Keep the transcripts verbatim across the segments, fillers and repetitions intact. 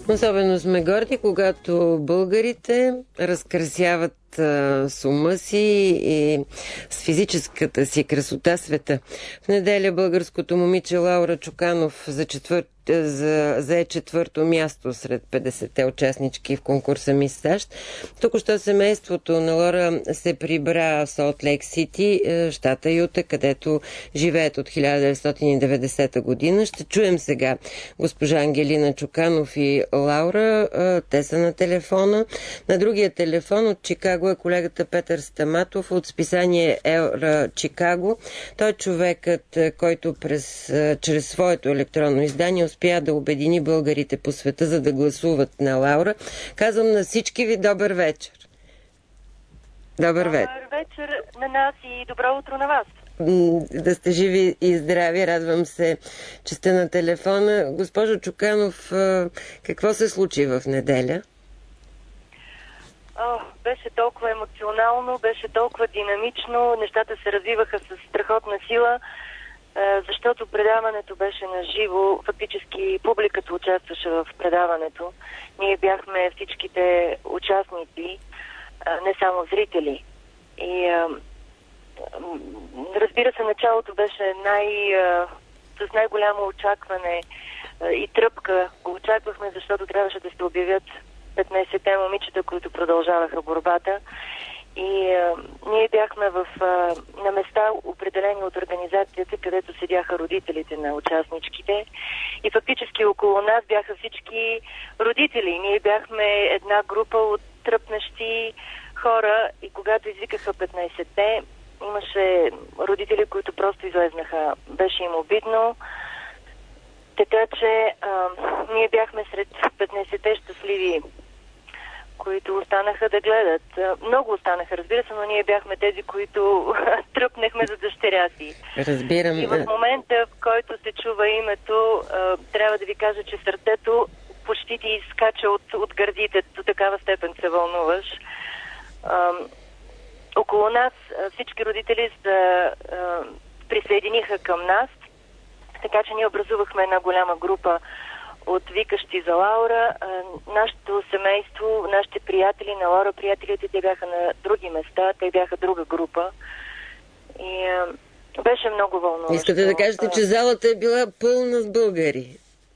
Особено сме горди, когато българите разкрасяват а, с ума си и с физическата си красота света. В неделя българското момиче Лаура Чуканов за четвърт за, зае четвърто място сред петдесетте участнички в конкурса Мис САЩ. Току-що семейството на Лаура се прибра в Солт Лейк Сити, щата Юта, където живеят от хиляда деветстотин и деветдесета година. Ще чуем сега госпожа Ангелина Чуканов и Лаура. Те са на телефона. На другия телефон от Чикаго е колегата Петър Стаматов от списание Ера Чикаго. Той е човекът, който през, чрез своето електронно издание успя да обедини българите по света, за да гласуват на Лаура. Казвам на всички ви добър вечер. Добър вечер. Добър вечер на нас и добро утро на вас. Да сте живи и здрави. Радвам се, че сте на телефона. Госпожо Чуканов, какво се случи в неделя? О, беше толкова емоционално, беше толкова динамично, нещата се развиваха с страхотна сила, защото предаването беше на живо, фактически публиката участваше в предаването. Ние бяхме всичките участници, не само зрители. И разбира се, началото беше най, с най-голямо очакване и тръпка. Го очаквахме, защото трябваше да се обявят петнайсетте момичета, които продължаваха борбата. И а, ние бяхме в, а, на места, определени от организацията, където седяха родителите на участничките. И фактически около нас бяха всички родители. Ние бяхме една група от тръпнещи хора и когато извикаха петнайсетте, имаше родители, които просто излезнаха. Беше им обидно. Така че а, ние бяхме сред петнайсетте щастливи, които останаха да гледат. Много останаха, разбира се, но ние бяхме тези, които тръпнехме за дъщеря си. Разбирам. И в момента, в който се чува името, трябва да ви кажа, че сърцето почти ти изскача от, от гърдите. До такава степен се вълнуваш. Около нас всички родители се присъединиха към нас, така че ние образувахме една голяма група от викащи за Лаура. Нашето семейство, нашите приятели на Лаура, приятелите, те бяха на други места, те бяха друга група. И а, беше много вълнуващо. Искате да кажете, че залата е била пълна с българи?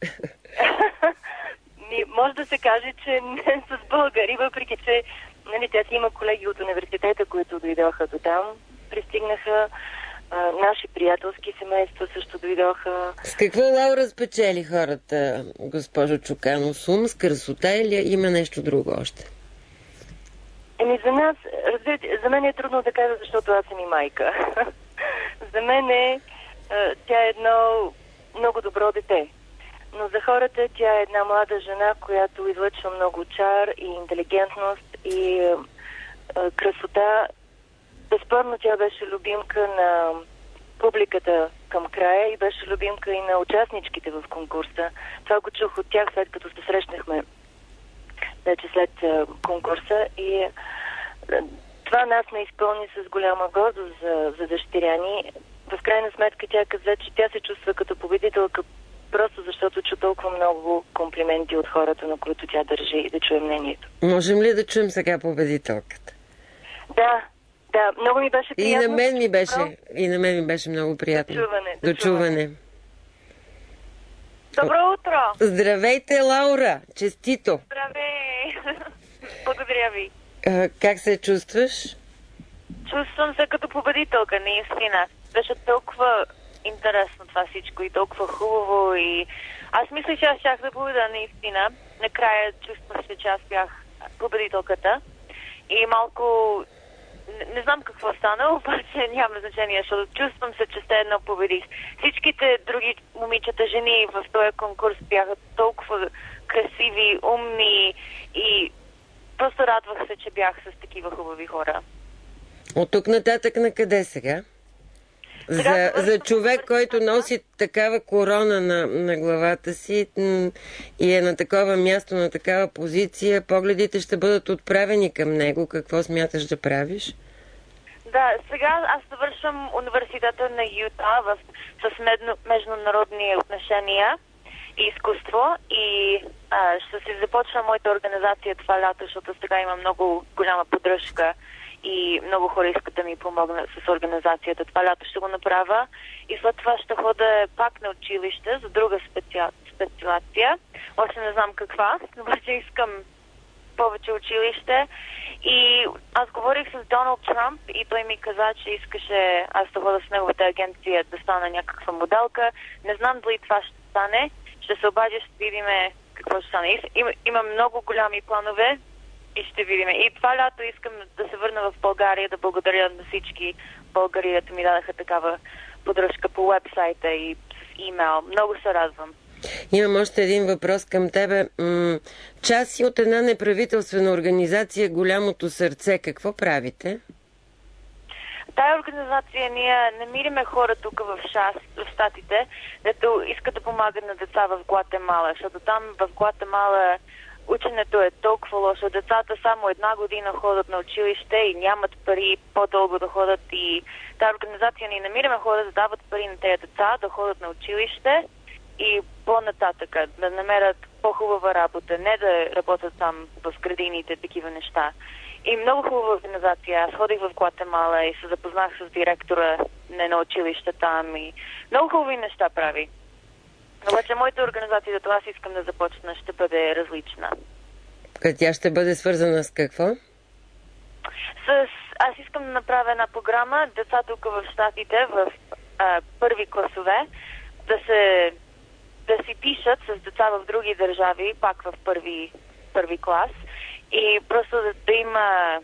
Може да се каже, че не с българи, въпреки че нали, тя си има колеги от университета, които дойдоха до там, пристигнаха. А, наши приятелски семейства също дойдоха. С какво Лаура спечели хората, госпожо Чуканов? С ум, с красота или има нещо друго още? Еми за нас, разбирате, за мен е трудно да кажа, защото аз съм и майка. За мен е, тя е едно много добро дете. Но за хората тя е една млада жена, която излъчва много чар и интелигентност и а, красота. Безспорно тя беше любимка на публиката към края и беше любимка и на участничките в конкурса. Това го чух от тях, след като се срещнахме вече след конкурса. И това нас не изпълни с голяма гордост за, за дъщеря ни. В крайна сметка тя каза, че тя се чувства като победителка просто защото чу толкова много комплименти от хората, на които тя държи, и да чуе мнението. Можем ли да чуем сега победителката? Да. Да, много ми беше приятно. И на мен ми беше, и на мен ми беше много приятно. Дочуване. Дочуване. Добро утро! Здравейте, Лаура! Честито! Здравей! Благодаря ви. А, как се чувстваш? Чувствам се като победителка, наистина. Беше толкова интересно това всичко и толкова хубаво. И аз мисля, че аз щях да победа, наистина. Накрая чувствах се, че аз бях победителката. И малко... Не, не знам какво стана, обаче няма значение, защото чувствам се, че все едно победих. Всичките други момичета, жени в този конкурс бяха толкова красиви, умни и просто радвах се, че бях с такива хубави хора. От тук нататък на къде сега? За, за човек, който носи такава корона на, на главата си и е на такова място, на такава позиция, погледите ще бъдат отправени към него. Какво смяташ да правиш? Да, сега аз завършвам университета на Юта в, с международни отношения изкуство и а, ще си започна моята организация това лято, защото сега има много голяма поддръжка и много хора искат да ми помогнат с организацията. Това лято ще го направя и след това ще хода пак на училище за друга специал... специалация. Още не знам каква, но обаче искам повече училище. И аз говорих с Доналд Трамп и той ми каза, че искаше аз да хода с неговата агенция да стана някаква моделка. Не знам дали това ще стане. Ще се обадя, ще видиме какво ще стане. Има, има много голями планове и ще видим. И това лято искам да се върна в България, да благодаря на всички българи, да ми дадаха такава поддръжка по вебсайта и с имейл. Много се радвам. Имам още един въпрос към тебе. М- част си от една неправителствена организация Голямото сърце. Какво правите? Тая организация ние намириме хора тук в, шас, в Щатите, дето искат да помагат на деца в Гватемала, защото там в Гватемала ученето е толкова лошо. Децата само една година ходят на училище и нямат пари по-дълго да ходят. И тази организация ни намираме хора да дават пари на тези деца, да ходят на училище и по-нататък, да намерят по-хубава работа, не да работят там в градините, такива неща. И много хубава организация. Аз ходих в Гватемала и се запознах с директора не на училище там и много хубави неща прави. Обаче моята организация, за това аз искам да започна, ще бъде различна. Тя ще бъде свързана с какво? С... Аз искам да направя една програма, деца тук в Щатите, в а, първи класове, да се да си пишат с деца в други държави, пак в първи, първи клас. И просто да, да има...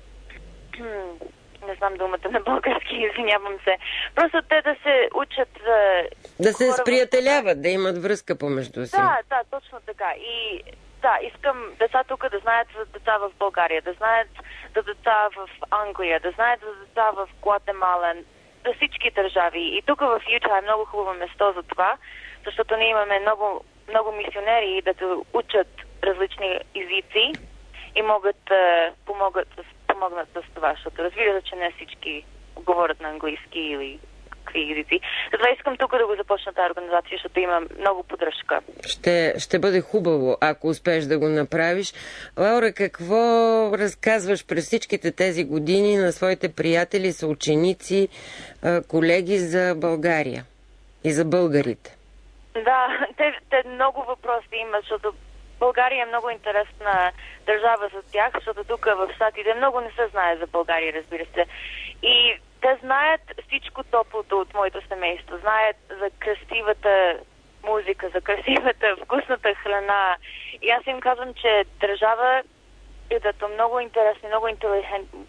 не знам думата на български, извинявам се. Просто те да се учат... Да се сприятеляват, в... да имат връзка помежду си. Да, да, точно така. И да, искам деца тук да знаят за деца в България, да знаят за деца в Англия, да знаят за деца в Гватемала, за всички държави. И тук в Юта е много хубаво место за това, защото ние имаме много, много мисионери да се учат различни езици и могат да помогат, помогнат с това, защото разбира се, че не всички говорят на английски или какви езици. Затова искам тук да го започна тази организация, защото има много поддръжка. Ще, ще бъде хубаво, ако успееш да го направиш. Лаура, какво разказваш през всичките тези години на своите приятели, съученици, колеги за България и за българите? Да, те, те много въпроси имат, защото България е много интересна държава за тях, защото тук в Щатите много не се знае за България, разбира се. И те знаят всичко топлото от моето семейство. Знаят за красивата музика, за красивата, вкусната храна. И аз им казвам, че държава е дато много интересни, много интелигентни,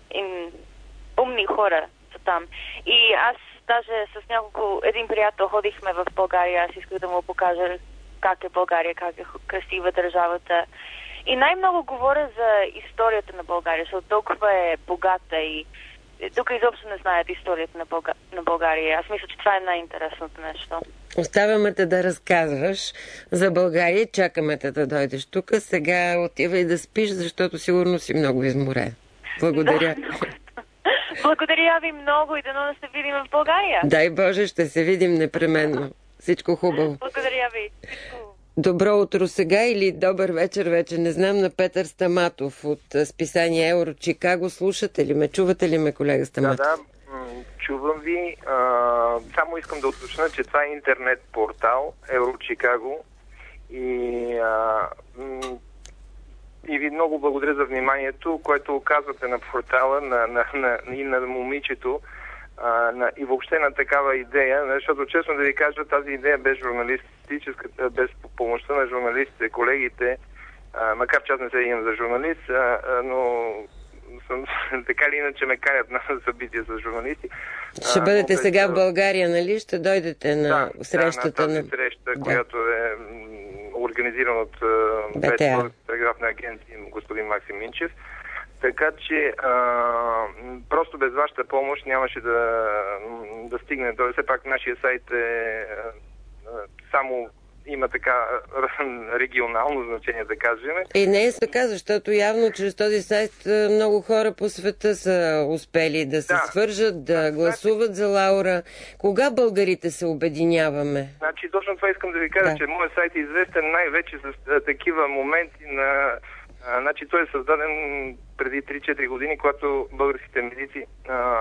умни хора са там. И аз даже с няколко, един приятел ходихме в България, аз исках да му покажа как е България, как е красива държавата. И най-много говоря за историята на България, защото толкова е богата и тук изобщо не знаят историята на, Бълга... на България. Аз мисля, че това е най-интересното нещо. Оставяме те да разказваш за България, чакаме те да дойдеш тук. Сега отивай да спиш, защото сигурно си много изморен. Благодаря. Да, благодаря ви много и дано да се видим в България. Дай Боже, ще се видим непременно. Всичко хубаво. Благодаря ви. Добро утро сега или добър вечер вече, не знам, на Петър Стаматов от списание Евро Чикаго. Слушате ли ме? Чувате ли ме, колега Стаматов? Да, да, чувам ви. А, само искам да уточня, че това е интернет портал Евро Чикаго и, а, и ви много благодаря за вниманието, което оказвате на портала на, на, на, и на момичето. А, на, и въобще на такава идея, защото честно да ви кажа, тази идея без журналистическата, без помощта на журналистите, колегите, а, макар че аз не се имам за журналист, а, а, но съм, така или иначе ме карят на събития с журналисти. Ще бъдете а, сега в България, нали? Ще дойдете на да, срещата да, на тази на... среща, да. която е организирана от телеграфна агенция господин Максим Минчев. Така че а, просто без вашата помощ нямаше да, да стигне. Все пак нашия сайт е а, само има така регионално значение, да кажем. И не е така, защото явно чрез този сайт много хора по света са успели да се да. свържат, да гласуват за Лаура. Кога българите се обединяваме? Значи точно това искам да ви кажа, да. че моят сайт е известен най-вече с такива моменти на... А, значи той е създаден преди три-четири години, когато българските медици а,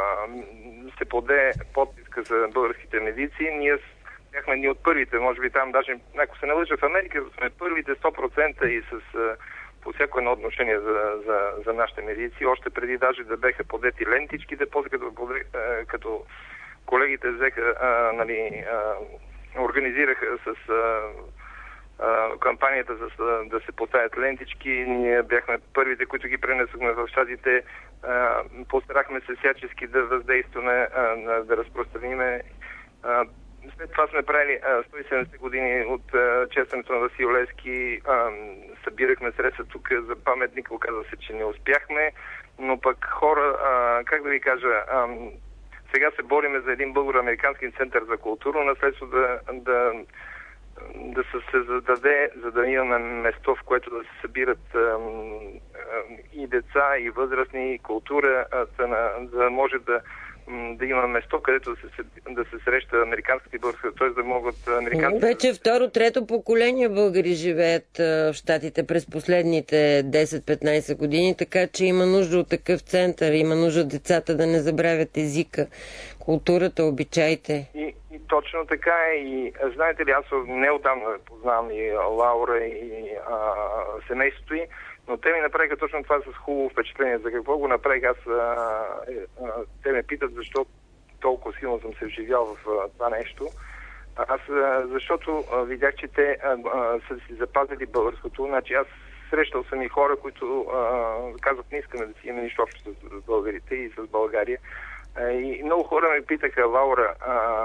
се поде подписка за българските медици. Ние бяхме едни от първите, може би там даже, ако се не лъжа, в Америка сме първите сто процента и с а, по всяко едно отношение за, за, за нашите медици. Още преди даже да беха подети лентичките, после като, а, като колегите взеха, а, нали, а, организираха с... А, кампанията за да се поставят лентички. Ние бяхме първите, които ги пренесохме в щатите. Постарахме се всячески да въздействаме, да разпространиме. След това сме правили сто и седемдесет години от честването на Васил Левски. Събирахме средства тук за паметник. Оказва се, че не успяхме. Но пък хора, как да ви кажа, сега се бориме за един българо-американски център за културно наследство, да, да да се зададе, за да имаме место, в което да се събират а, а, и деца, и възрастни, и култура, а, да, да може да, да има место, където да се, да се среща американската и българска, т.е. да могат американските... Вече второ-трето поколение българи живеят в щатите през последните десет-петнайсет години, така че има нужда от такъв център, има нужда децата да не забравят езика, културата, обичаите. И, и точно така е. И знаете ли, аз неотдавна познавам и Лаура, и а, семейството й, но те ми направиха точно това с хубаво впечатление. За какво го направих? Аз, а, а, те ме питат защо толкова силно съм се вживял в а, това нещо. Аз, а, защото а, видях, че те а, а, са си запазили българското. Значи аз срещал съм и хора, които а, казват, не искаме да си имаме нищо общо с българите и с България. А, и много хора ме питаха, Лаура, а,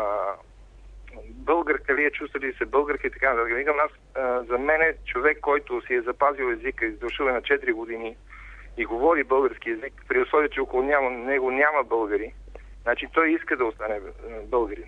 българка ли е, чувства ли се българка и така нататък. Викам, аз, а, за мен е човек, който си е запазил езика, издошъл е на четири години и говори български език, при условие, че около няма, него няма българи, значи той иска да остане българин.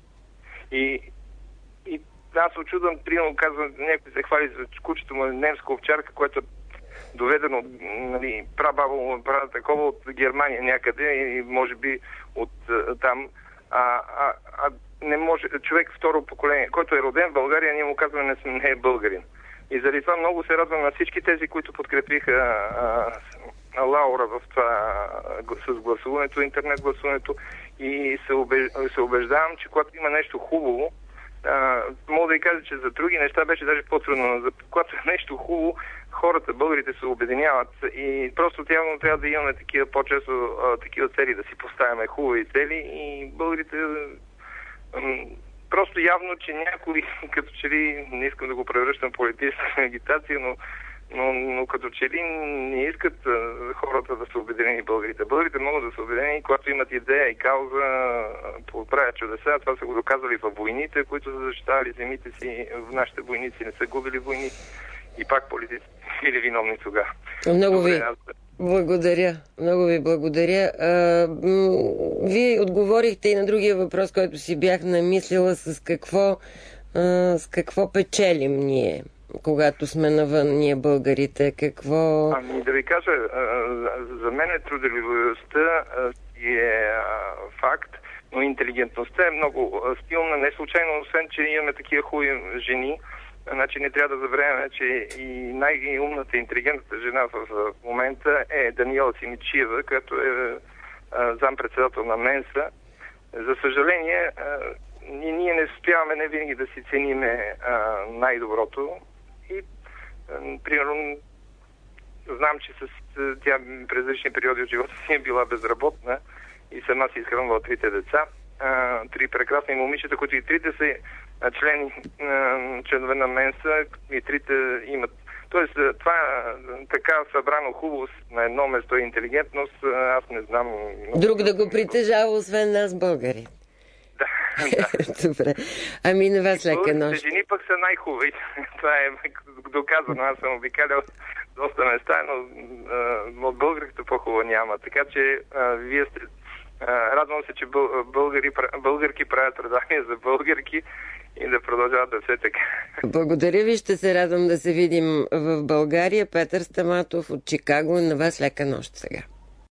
И, и аз се очудвам, примерно казвам, някой се хвали за кучето му немска овчарка, което е доведено, нали, прабаба му правя такова от Германия някъде и може би от там. А, а, а не може, човек второ поколение, който е роден в България, ние му казваме, не, не е българин. И заради това много се радвам на всички тези, които подкрепиха а, а, Лаура в това с гласуването, интернет гласуването, и се, убеж, се убеждавам, че когато има нещо хубаво, а, мога да ви кажа, че за други неща беше даже по-трудно, но за когато е нещо хубаво, хората, българите се обединяват и просто явно трябва да имаме такива по-често а, такива цели, да си поставяме хубави цели и българите просто явно, че някой, като че ли, не искам да го превръщам в политическа агитация, но, но, но като че ли не искат а, хората да са обединени българите. Българите могат да са обединени, когато имат идея и кауза, правят чудеса. Това са го доказали във войните, които са защитавали земите си. В нашите войници не са губили войни. И пак политици или виновни тогава. Много ви благодаря. Много ви благодаря. А, м- вие отговорихте и на другия въпрос, който си бях намислила, с какво, а, с какво печелим ние, когато сме навън, ние българите. Какво... Ами да ви кажа, за мен трудолюбивостта е факт, но интелигентността е много стилна. Не случайно, освен че имаме такива хубави жени, значи не трябва да забравяме, че и най-умната и интелигентната жена в, в момента е Даниела Симичиева, която е зампредседател на Менса. За съжаление, а, ние не успяваме не винаги да си цениме а, най-доброто. И, а, примерно, знам, че с, тя през различни периоди от живота си е била безработна и сама си изхранвала трите деца. А, три прекрасни момичета, които и трите са члени, членове на Менса, и трите имат. Тоест, това така събрано хубаво на едно место и интелигентност, аз не знам. Друг да го притежава, освен нас, българи. Да, да. Добре. Ами на вас лека нощ. Жени пък са най-хубави. Това е доказано. Аз съм обикалял доста места, но, но от българите по-хубаво няма. Така че а, вие сте... А, радвам се, че бъл, българи, българки правят предания за българки и да продължават да все така. Благодаря ви, ще се радвам да се видим в България. Петър Стаматов от Чикаго. На вас лека нощ сега.